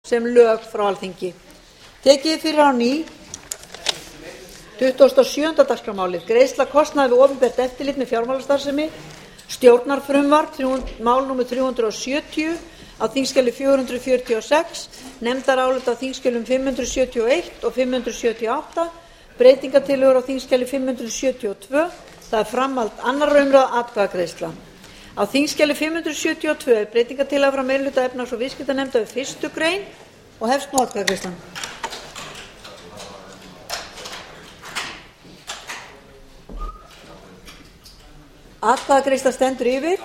sem lög frá Alþingi. Tekið er fyrir á ný 27. dagskrármálið, greiðsla kostnaðar við opinbert eftirlit með fjármálastarfsemi, stjórnarfrumvarp, mál númer 370 á þingskjali 446, nefndarálit á þingskjölum 571 og 578, breytingartillögur á þingskjali 572, það er framhald annarrar umræðu, atkvæðagreiðsla. Á þingskjali 572 er breytingartillaga frá meirihluta efnahags- og viðskiptanefndar við 1. grein og hefst nú atkvæðagreiðslan. Atkvæðagreiðsla stendur yfir.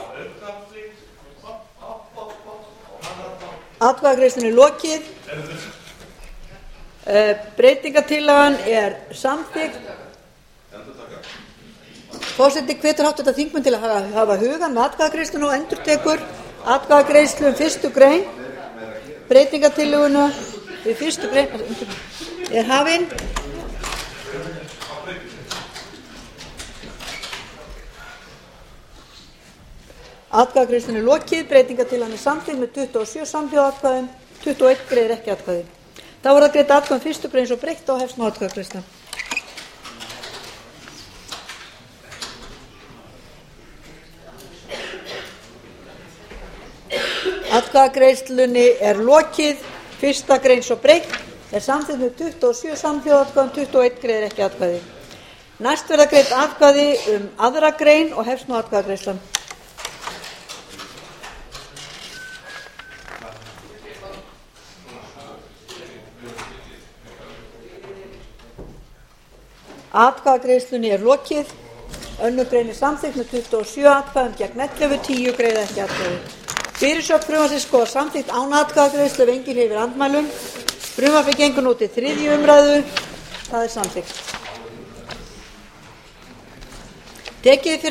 Atkvæðagreiðslunni er lokið. Breytingartillagan er samþykkt. Forseti hvetur háttvirta þingmenn til að hafa hugann með atkvæðagreiðsluna og endurtekur atkvæðagreiðslu um 1. grein. Breytingartillöguna við 1. grein er hafin. Atkvæðagreiðslunni er lokið. Breytingartillagan er samþykkt með 27 samhljóða atkvæðum, 21 greiðir ekki atkvæði. Þá er það greidd atkvæði um 1. grein svo breytt og hefst nú atkvæðagreiðsla. Atkvæðagreiðslunni er lokið. 1. grein svo breytt er samþykkt með 27 samhljóða atkvæðum, 21 greiðir ekki atkvæði. Næst verða greidd atkvæði um 2. grein og hefst nú atkvæðagreiðslan. Atkvæðagreiðslunni er lokið. 2. grein er samþykkt með 27 atkvæðum gegn 11, 10 greiða ekki atkvæði. Fyrirsögn frumvarpsins skoðar samþykkt án atkvæðagreiðslu ef enginn hreyfir andmælum. Frumvarpið gengur nú til 3. umræðu. Það er samþykkt. Tekið er fyrir